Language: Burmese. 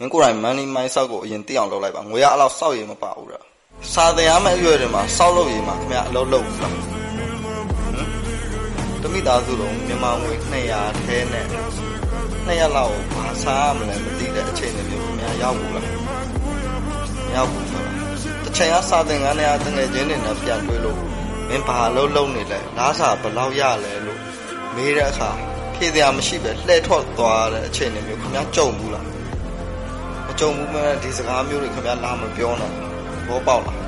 မင်းကိုယ်တိုင် money mindset ကိုအရင်သိအောင်လုပ်လိုက်ပါငွေကအဲ့လောက်စောက်ရည်မပါဘူးလားစာသင်ရမယ့်အရွယ်တွေမှာစောက်လို့ရည်မှာခင်ဗျအလုပ်လုပ်ဘူးလားတမိသားစုလုံးမြန်မာငွေ200ထဲနဲ့200လောက်ဘာစားမလဲမသိတဲ့အချိန်တွေမျိုးခင်ဗျရောက်ဘူးလားမရောက်ဘူးဆိုတာတစ်ချိန်ကစာသင်ခန်းထဲကတငယ်ချင်းတွေနဲ့ပြန်တွေ့လို့မင်းဘာလုပ်နေလဲလားစာဘယ်လောက်ရလဲလို့မေးတဲ့အခါဖြေစရာမရှိပဲလှည့်ထွက်သွားတဲ့အချိန်တွေမျိုးခင်ဗျကြုံဘူးလားမကြုံဘူးမဲ့ဒီစကားမျိုးတွေခင်ဗျလာမပြောနဲ့ဘောပေါက်လား